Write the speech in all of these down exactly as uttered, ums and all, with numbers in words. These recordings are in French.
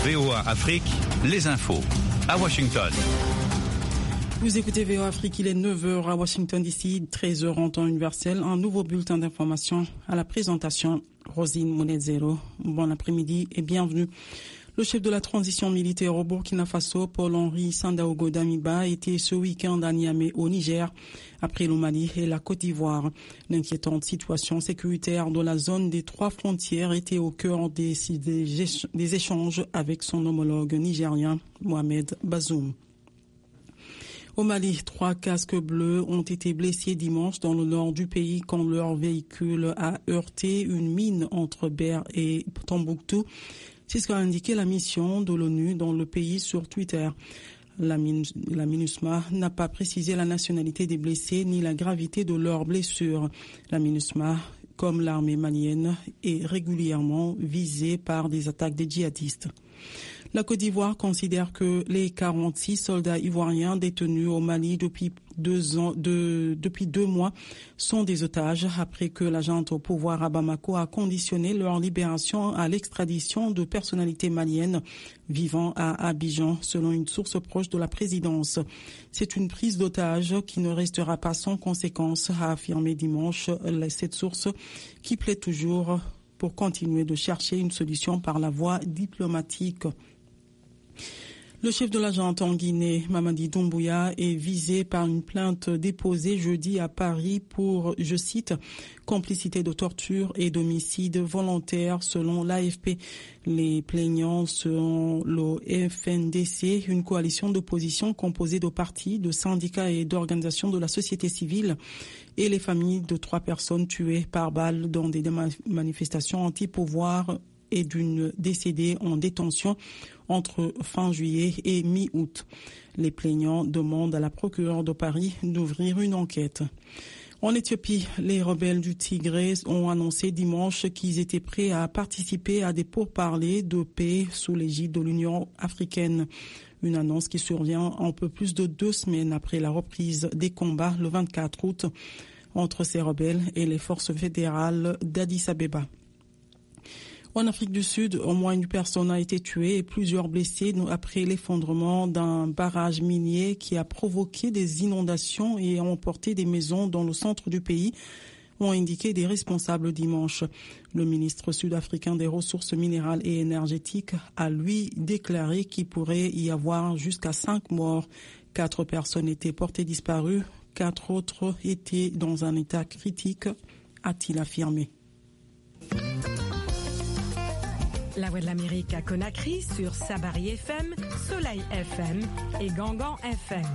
V O A Afrique, les infos à Washington. Vous écoutez V O A Afrique, il est neuf heures à Washington D C, treize heures en temps universel. Un nouveau bulletin d'information à la présentation. Rosine Monezero, bon après-midi et bienvenue. Le chef de la transition militaire au Burkina Faso, Paul-Henri Sandaogo Damiba, était ce week-end à Niamey au Niger, après le Mali et la Côte d'Ivoire. L'inquiétante situation sécuritaire de la zone des trois frontières était au cœur des, des, des échanges avec son homologue nigérien, Mohamed Bazoum. Au Mali, trois casques bleus ont été blessés dimanche dans le nord du pays quand leur véhicule a heurté une mine entre Ber et Tombouctou. C'est ce qu'a indiqué la mission de l'ONU dans le pays sur Twitter. La, la MINUSMA n'a pas précisé la nationalité des blessés ni la gravité de leurs blessures. La MINUSMA, comme l'armée malienne, est régulièrement visée par des attaques des djihadistes. La Côte d'Ivoire considère que les quarante-six soldats ivoiriens détenus au Mali depuis deux ans, de, depuis deux mois sont des otages après que la junte au pouvoir à Bamako a conditionné leur libération à l'extradition de personnalités maliennes vivant à Abidjan, selon une source proche de la présidence. C'est une prise d'otage qui ne restera pas sans conséquence, a affirmé dimanche cette source qui plaide toujours pour continuer de chercher une solution par la voie diplomatique. Le chef de la junte en Guinée, Mamadi Doumbouya, est visé par une plainte déposée jeudi à Paris pour, je cite, complicité de torture et d'homicide volontaire selon l'A F P. Les plaignants sont le F N D C, une coalition d'opposition composée de partis, de syndicats et d'organisations de la société civile, et les familles de trois personnes tuées par balle dans des manifestations anti-pouvoir et d'une décédée en détention entre fin juillet et mi-août. Les plaignants demandent à la procureure de Paris d'ouvrir une enquête. En Éthiopie, les rebelles du Tigré ont annoncé dimanche qu'ils étaient prêts à participer à des pourparlers de paix sous l'égide de l'Union africaine. Une annonce qui survient un peu plus de deux semaines après la reprise des combats le vingt-quatre août entre ces rebelles et les forces fédérales d'Addis Abeba. En Afrique du Sud, au moins une personne a été tuée et plusieurs blessés après l'effondrement d'un barrage minier qui a provoqué des inondations et a emporté des maisons dans le centre du pays, ont indiqué des responsables dimanche. Le ministre sud-africain des Ressources minérales et énergétiques a lui déclaré qu'il pourrait y avoir jusqu'à cinq morts. Quatre personnes étaient portées disparues, quatre autres étaient dans un état critique, a-t-il affirmé. La Voix de l'Amérique à Conakry sur Sabari F M, Soleil F M et Gangan F M.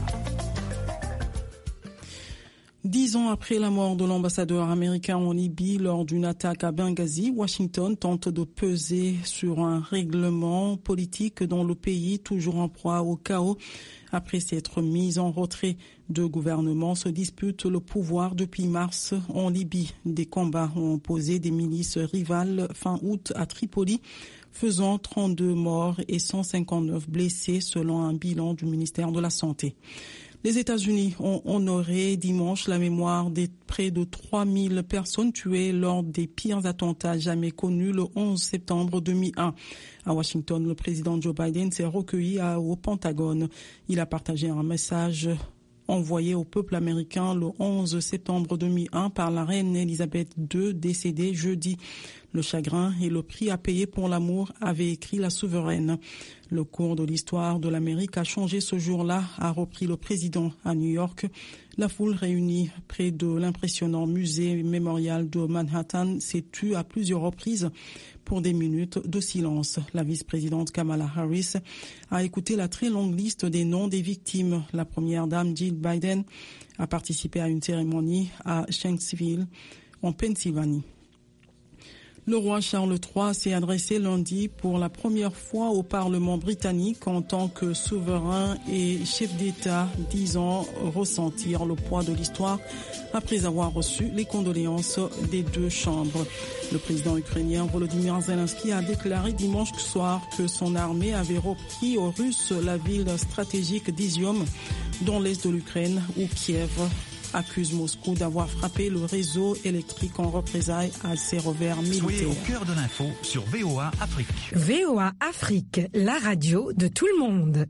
Dix ans après la mort de l'ambassadeur américain en Libye lors d'une attaque à Benghazi, Washington tente de peser sur un règlement politique dans le pays toujours en proie au chaos. Après s'être mis en retrait, deux gouvernements se disputent le pouvoir depuis mars en Libye. Des combats ont opposé des milices rivales fin août à Tripoli, faisant trente-deux morts et cent cinquante-neuf blessés selon un bilan du ministère de la Santé. Les États-Unis ont honoré dimanche la mémoire des près de trois mille personnes tuées lors des pires attentats jamais connus le onze septembre deux mille un. À Washington, le président Joe Biden s'est recueilli au Pentagone. Il a partagé un message envoyé au peuple américain le onze septembre deux mille un par la reine Elisabeth deux, décédée jeudi. Le chagrin et le prix à payer pour l'amour, avait écrit la souveraine. Le cours de l'histoire de l'Amérique a changé ce jour-là, a repris le président à New York. La foule réunie près de l'impressionnant musée mémorial de Manhattan s'est tue à plusieurs reprises pour des minutes de silence. La vice-présidente Kamala Harris a écouté la très longue liste des noms des victimes. La première dame Jill Biden a participé à une cérémonie à Shanksville, en Pennsylvanie. Le roi Charles trois s'est adressé lundi pour la première fois au Parlement britannique en tant que souverain et chef d'État, disant ressentir le poids de l'histoire après avoir reçu les condoléances des deux chambres. Le président ukrainien Volodymyr Zelensky a déclaré dimanche soir que son armée avait repris aux Russes la ville stratégique d'Izium dans l'est de l'Ukraine où Kiev accuse Moscou d'avoir frappé le réseau électrique en représailles à ses revers militaires. Soyez au cœur de l'info sur V O A Afrique. V O A Afrique, la radio de tout le monde.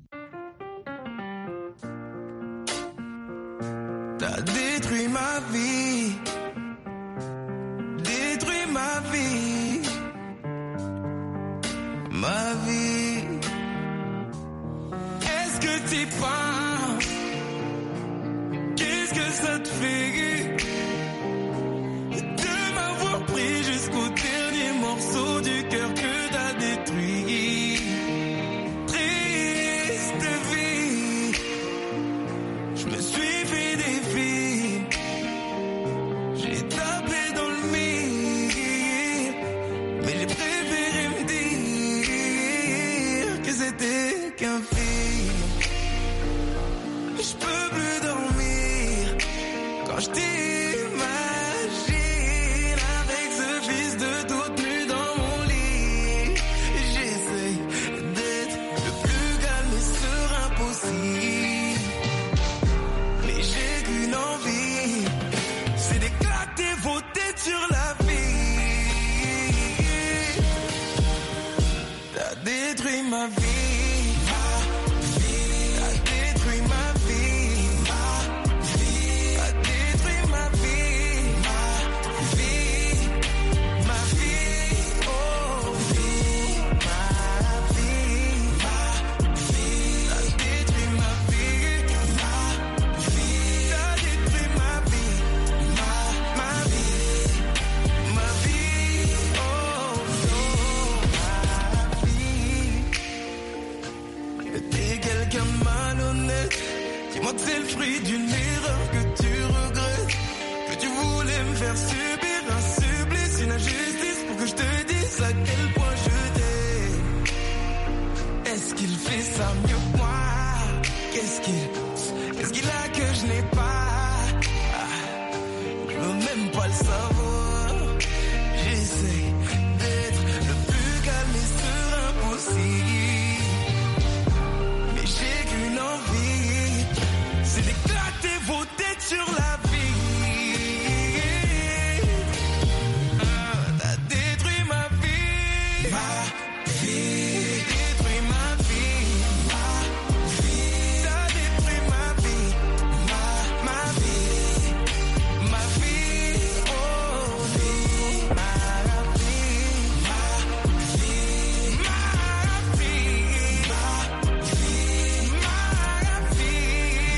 T'as détruit ma vie, détruit ma vie, ma vie. Est-ce que t'y penses? Qu'est-ce que ça te fait de m'avoir pris jusqu'au dernier morceau du cœur que t'as détruit? Triste vie, je me suis fait des films, j'ai tapé dans le mille, mais j'ai préféré me dire que c'était qu'un film. Je peux plus dormir quand je t'imagine avec ce fils de toute nue dans mon lit. J'essaie d'être le plus calme et serein possible, mais j'ai qu'une envie, c'est d'éclater vos têtes sur la vie. T'as détruit ma vie. Dis-moi que c'est le fruit d'une erreur que tu regrettes, que tu voulais me faire subir un supplice, une injustice pour que je te dise à quel point je t'aime. Est-ce qu'il fait ça mieux que moi? Qu'est-ce qu'il, qu'est-ce qu'il a que je n'ai pas? Ah, je veux même pas le savoir. J'essaie d'être le plus calme et serein possible, mais j'ai qu'une envie, c'est d'éclater vos têtes sur la vie. Ah, t'as détruit ma vie, ma vie, détruit ma vie, ma vie, t'as détruit ma vie, ma, ma vie, ma vie, oh vie, ma vie, ma vie, ma vie, ma vie, ma vie,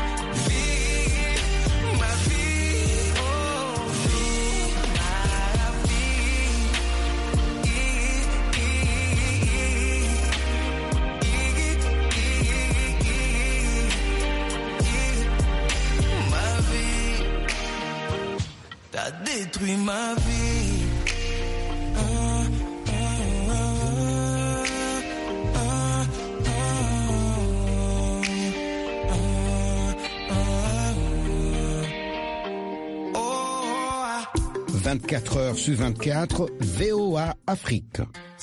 ma vie, oh vie, ma vie, t'as détruit ma vie. Ah, ah, ah, ah, ah, ah, oh, ah. vingt-quatre heures sur vingt-quatre, V O A Afrique.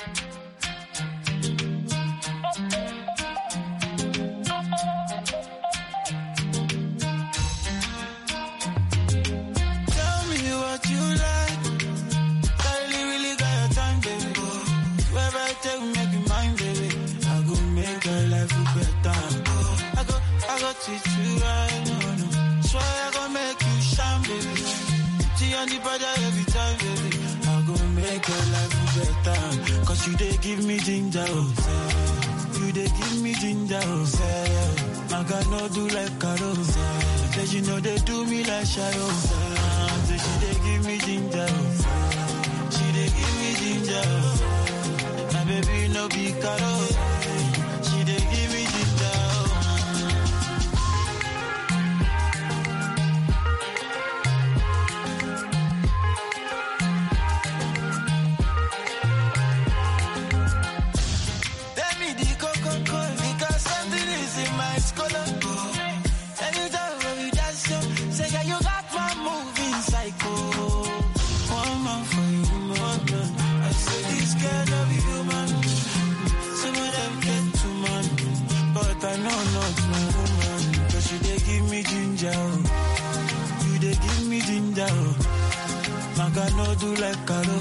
Tell me what you like. I really, really got your time, baby. Wherever I take, make you mine, baby. I go make your life better. I go, I go teach you right, no, no. Swear I go make you shine, baby. See on the border every time, baby. I go make your life better. Cause you they give me ginger, oh, say. You they give me ginger, oh, say. I got no do like Carol, say. Say you know they do me like Shadow, say. Say she they give me ginger, oh, say.